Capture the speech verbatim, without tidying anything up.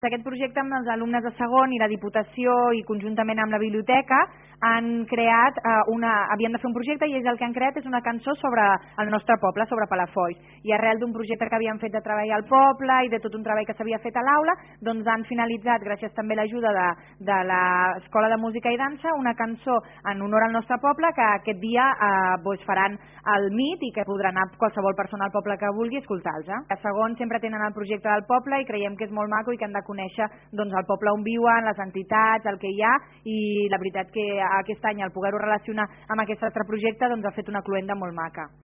Aquest projecte amb els alumnes de segon i la Diputació i conjuntament amb la biblioteca han creat eh, una... havien de fer un projecte i ells el que han creat és una cançó sobre el nostre poble, sobre Palafolls. I arrel d'un projecte que havien fet de treball al poble i de tot un treball que s'havia fet a l'aula, doncs han finalitzat, gràcies també a l'ajuda de, de l'Escola de Música i Dansa, una cançó en honor al nostre poble que aquest dia eh, doncs faran al M I T i que podrà anar qualsevol persona al poble que vulgui escoltar-los. A segon sempre tenen el projecte del poble i creiem que és molt maco i que han de conèixer doncs, el poble on viuen, les entitats, el que hi ha, i la veritat que aquest any el poder-ho relacionar amb aquest altre projecte doncs, ha fet una cluenda molt maca.